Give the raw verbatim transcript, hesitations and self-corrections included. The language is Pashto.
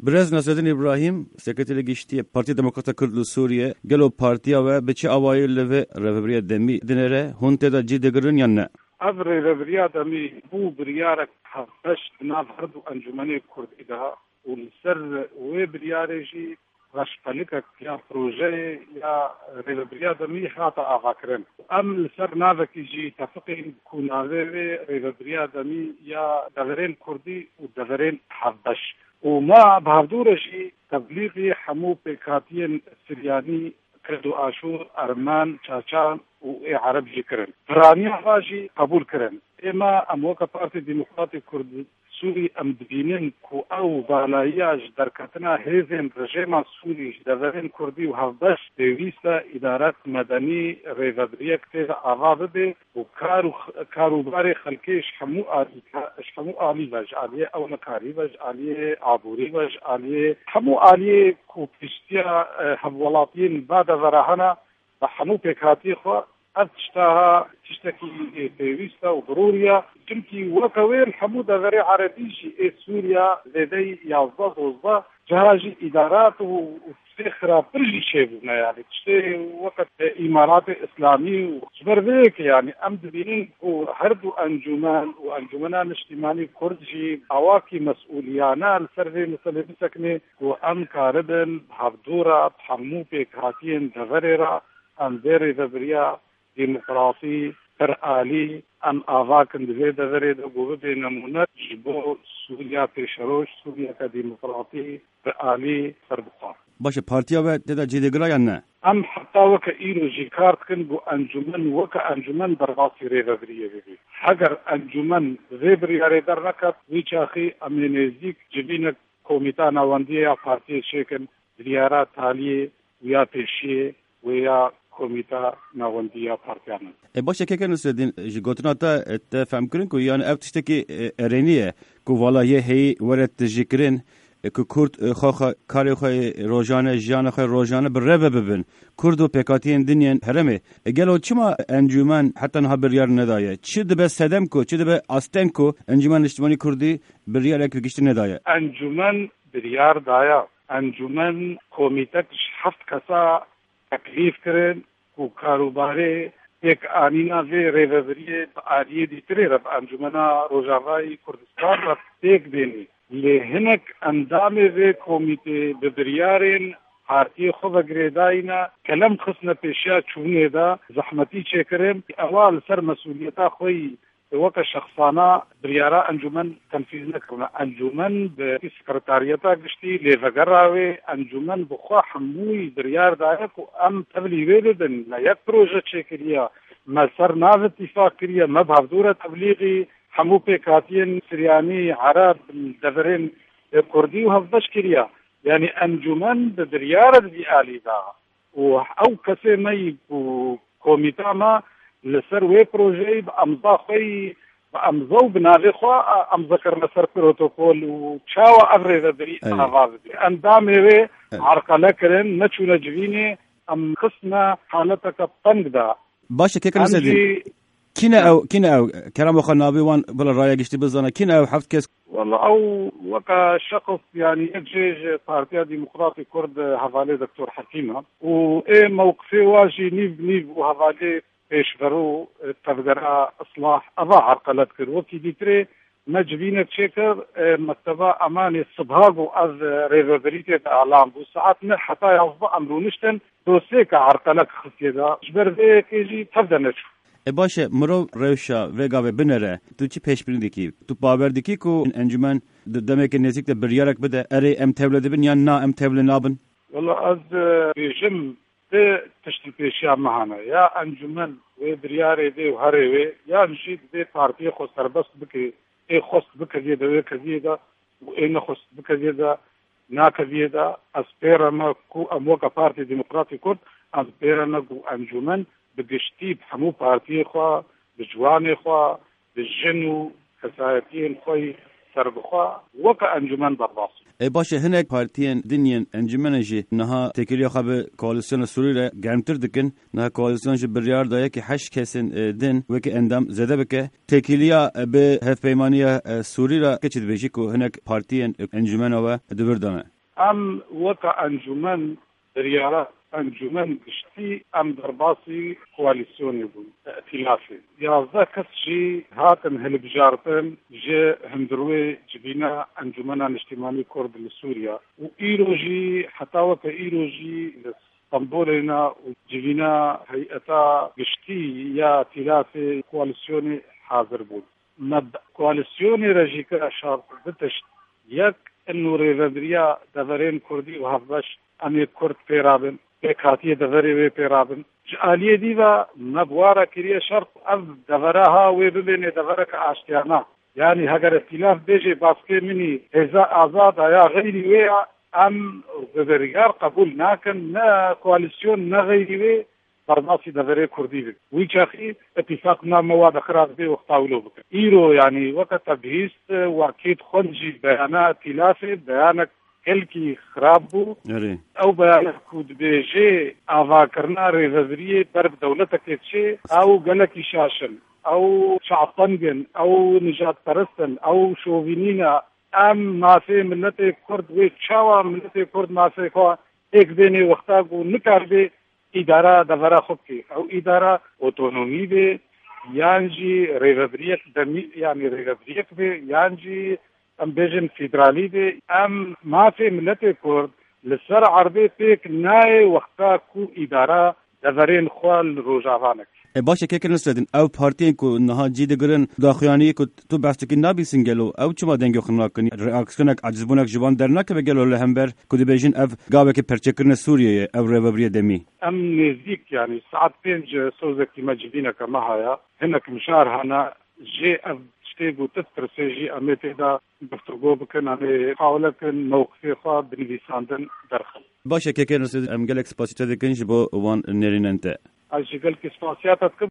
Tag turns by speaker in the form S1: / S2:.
S1: برز نصرالدین ابراهیم سکرتری گشتی پارتی دموکرات کرد سوریه گلو پارتیا و به چه اوایل له رهبری دمی دنره هون تدا جی دگرن یا نه
S2: ابر رهبری دمی بو بریارک هفتش نافرد انجمن کردی ده و سر و بریارجی رشپلک یا پروژه یا رهبری دمی خاطر آفاکرن ام سر نافکی جی تفقین کناوه رهبری دمی یا دورین کردی و دورین هفتش وما بهدورشي تبليغي حمو بكاتين سرياني كردو آشور أرمان چاچان و عرب جي كرن فرانيا راجي قبول كرن اما اموكا بارتي ديمقراطي كرد سوري ام دبينين كو او بالاياج دركتنا هيزن رجيما سوري دورين كردي و هفدش دويستا ادارات مدني ريفادريا كتير آغاز بي و كارو كارو باري خلقيش حمو آلي حمو آلي واج آليه او نكاري واج آليه عبوري واج آليه حمو آليه كو بشتيا هفولاتين بعد ذراهنا حمو بكاتي خوا أتشتها تشتكي بيويستا وضرورية جمتي وكوير حمودة غري عربيجي إيه سوريا لدي يعزاز وزا جهاجي إدارات وفخرة برجي شابونا يعني تشتي وقت إمارات إسلامي وجبر ذيك يعني أمد بينين وهردو أنجمان وأنجمنان اجتماعي كردجي أواكي مسؤوليانا السرفي مثل بسكني وأم كاردن بحبدورة بحمو بيك هاتين دغريرا أم ديري ذبريا ديمقراطي ترآلي أم آواكن دوه دغري دو به نمونه جبو سوريا پیشروش سوريا كديمقراطي ترآلي سربقار
S1: باشه پارتیا و تدا جديگرا یا نه
S2: ام حتى وك ايرو جي كارت كن بو انجمن وك انجمن درغاسي ريغريه بي حجر انجمن غيبري ريدر نكت ويچاخي امنيزيك جبينك كوميتا نوانديه پارتي شيكن زيارات تاليه ويا پیشي ويا کومیتا نواندیا پارتیان
S1: باشه که که نسدین جگوتنا تا تفهم کرن کو یعنی اف تشتکی ارنیه کو والا یه هی ورت تجکرین کو کرد خو کاری خو روزانه جان خو روزانه بر ببن کردو پکاتین دنیا هرمه گلو چما انجمن حتی نه بریار ندایه چی دبه سدم کو چی دبه استن کو انجمن اجتماعی کردی بریار یک گشت ندایه
S2: انجمن بریار دایا انجمن کومیتا هفت کسا تکلیف کرن و کاروباره یک آنینا وی ریوریه آریه دیتره رب انجمنا روجاوای کردستان رب تیک دینی لهنک اندام وی کمیته ببریارین پارتی خوب گریداینا کلم خصنا پیشیا چونه دا زحمتی چکرم اول سر مسئولیتا خوی وقت شخصانا بريارا انجمن تنفيذ نكرنا انجمن بسكرتاريتا قشتي لفقراوي انجمن بخوا حموي بريار دايك ام تبليغي بدن لا يك بروجة شكريا ما سر ناف اتفاق كريا ما بهفدورة تبليغي حمو بيكاتين سرياني عرب دفرين كردي وهفدش كريا يعني انجمن بريارة دي آلي دا او كسي مي كوميتا ما لسر وی پروژه امضا خوی امضا بناوی خو امضا کرنا سر پروتوکول و چاوا افرز دری آواز دی اندام وی عرقله کرن نچونه جوینه ام خصنا حالتك طنق دا
S1: باشه که کنسه دی كنا او كنا او كلام اخو نابي وان بلا رايه قشتي بزانا كنا او حفت كيس
S2: والله او وكا شخص يعني يجيج بارتيا ديمقراطي كرد هفالي دكتور حكيمه و ايه موقفي واجي نيف نيف وهفالي پیشورو تفجرا اصلاح اضاع عرقلت كر وكي ديتري مجبينة شكر مكتبة امان الصباغو از ريفربريتي اعلام بو ساعات من حتى يوضع امرو نشتن دوسيك عرقلت خسيدا جبر ذي كيجي تفضل نشو
S1: باشه مرو روشا وگاوه بنره تو چی پیش بینی کی تو باور دی کی کو انجمن دمه که نزدیک بریارک بده اره ام تولد بن یا نا ام تولد نابن
S2: والله از بيجم تشتي پیشیا معنا يا انجمن و برياري دي وهري يا نجيب دي بارتي خو سربست بك اي خص بك دي ده كذي ده وان خص بك دي ده نا كذي ده اسبيرا ما كو اموكا بارتي ديمقراطي كرد اسبيرا ما كو انجمن بقشتي بحمو بارتي خو بجواني خو بالجنو كسايتين خوي سربخوا وكا انجمن برباص
S1: ای باشه هنک پارتیان دنیان انجمن جی نها تکیلی خب کوالسیون سوریه گرمتر دکن نه کوالسیون جی بریار دایه که هشت کسین دن و که اندام زده بکه تکیلیا به هف پیمانی سوریه که چید بیشی که هنک پارتیان انجمن و دوردانه
S2: ام وكا انجمن بريارات انجمن گشتی ام درباسی کواليسيوني بون ائتلافي يازده کس جی هاتن هلبجارتن جي هندروي جبينا انجمنا اجتماعي كرد لسوريا و ايرو جي حتى وكا ايرو جي اسطنبولنا وجبينا هيئتا گشتی یا ائتلافي کواليسيوني حاضر بود مد کواليسيوني رجيكا شرط بتشت يك انو ريفابريا دفرين كردي وهفبش امي كرد بيرابن بكاتيه دفري وي بيرابن جاليه ديوا نبوارا كريه شرط اف دفراها وببين دفرك اشتيانا يعني هاگر ائتلاف بيجي باسكي مني اذا ازاد يا غيري وي ام ببريار قبول ناكن نا كواليسيون نا غيري وي برناسي دفري كردي بك ويشاخي اتفاقنا مواد خراج بي وقتاولو بك ايرو يعني وقت تبهيست واكيد خنجي بيانات ائتلافي بيانك كلكي خرابو او بيانك كود بيجي آفا کرنا ريفابريه برب دولتك تشي او قلكي شاشن او شعطنجن او نجات پرستن او شوفينينا ام ماسي ملتي كرد ويتشاوا ملتي كرد ماسي خوا ایک ديني وقتاقو نكار بي اداره دفرا خوب کی او اداره اوتونومی به یانجی ریوبریت دمی یعنی ریوبریت به یانجی ام بیژن فدرالی به ام ما في ملت کرد لسر عربی پیک نای وقتا کو اداره دفرین خوال روجاوانک
S1: باشه که کنستدین او پارتین کو نها جی دگرن داخیانی کو تو باستکی نابی سنگلو او چما دنگو خنا کنی ریاکسیونک عجزبونک جوان درنک بگلو لهمبر کو دیبیجن اف گاوه که پرچکرن سوریه او ریوبریه دمی
S2: ام نزدیک يعني ساعات بينج سوزك مجدينا كما هيا هناك مشار هنا جي اف شتيغو تستراتيجي اميتي دا بفترقو بكن امي حاولك موقفي خوا بنفيساندن درخل
S1: باشه که کنستدین ام گلک سپاسیتا دکنش با وان نریننته
S2: اجي قال كي سباسياتك